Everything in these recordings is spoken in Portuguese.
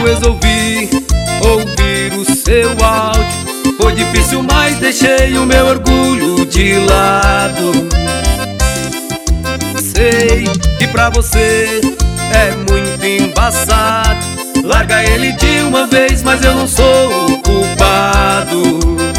eu resolvi ouvir o seu áudio. Foi difícil, mas deixei o meu orgulho de lado. Sei que pra você é muito embaçado. Larga ele de uma vez, mas eu não sou o culpado.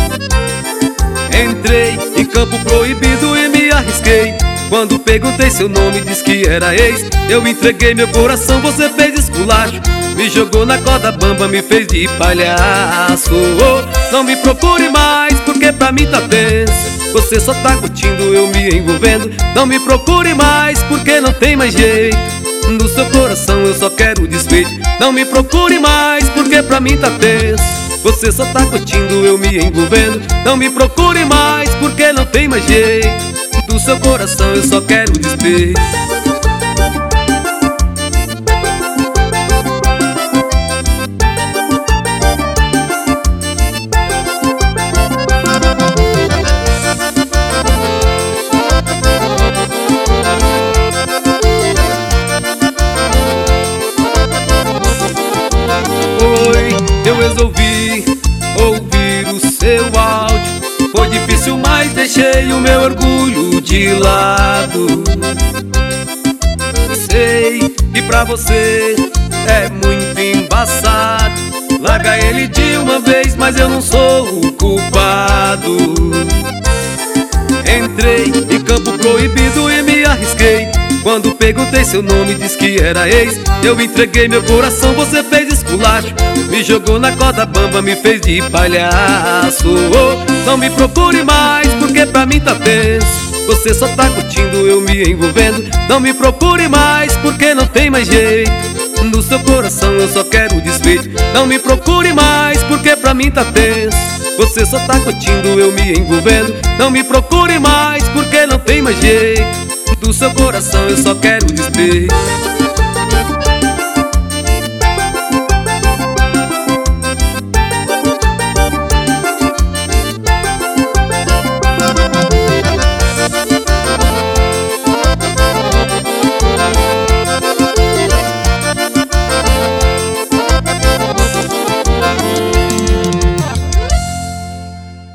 Entrei em campo proibido e me arrisquei. Quando perguntei seu nome, disse que era ex. Eu entreguei meu coração, você fez esculacho. Me jogou na corda bamba, me fez de palhaço. Não me procure mais, porque pra mim tá tenso. Você só tá curtindo, eu me envolvendo. Não me procure mais, porque não tem mais jeito. No seu coração eu só quero despeito. Não me procure mais, porque pra mim tá tenso. Você só tá curtindo, eu me envolvendo. Não me procure mais, porque não tem mais jeito. Do seu coração eu só quero despeito. Eu resolvi ouvir o seu áudio. Foi difícil, mas deixei o meu orgulho de lado. Sei que pra você é muito embaçado. Larga ele de uma vez, mas eu não sou o culpado. Entrei em campo proibido e me arrisquei. Quando perguntei seu nome, disse que era ex. Eu entreguei meu coração, você fez esculacho. Me jogou na corda bamba, me fez de palhaço. Não me procure mais, porque pra mim tá tenso. Você só tá curtindo, eu me envolvendo. Não me procure mais, porque não tem mais jeito. No seu coração eu só quero despeito. Não me procure mais, porque pra mim tá tenso. Você só tá curtindo, eu me envolvendo. Não me procure mais, porque não tem mais jeito. Do seu coração eu só quero despeito.